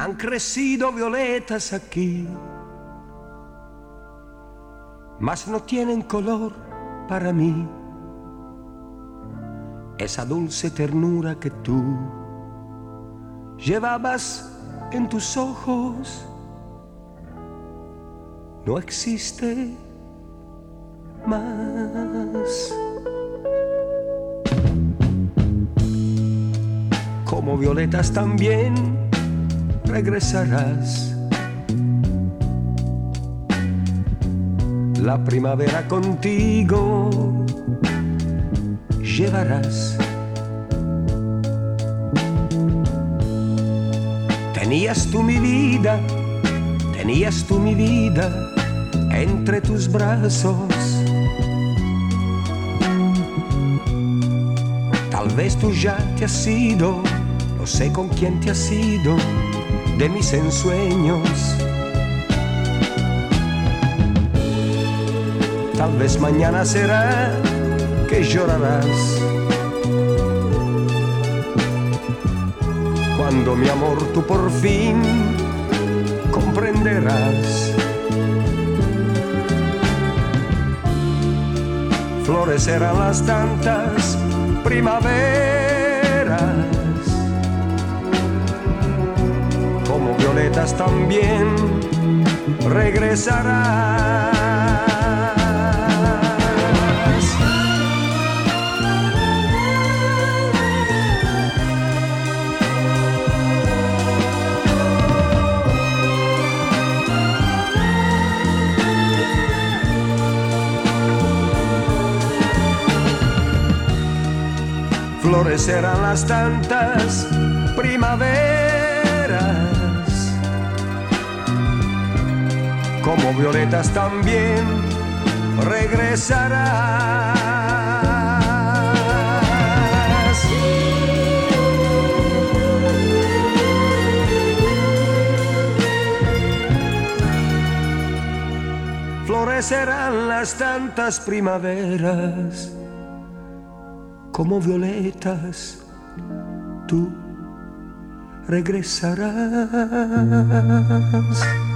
Han crecido violetas aquí, mas no tienen color para mí. Esa dulce ternura que tú llevabas en tus ojos no existe más. Como violetas también regresarás. La primavera contigo llevarás. Tenías tú mi vida entre tus brazos. Tal vez tú ya te has ido, no sé con quién te has ido de mis ensueños. Tal vez mañana será que llorarás. Cuando mi amor tú por fin comprenderás. Florecerán las tantas primaveras, como violetas también regresarás. Florecerán las tantas primaveras, como violetas también regresarás. Florecerán las tantas primaveras, como violetas, tú regresarás.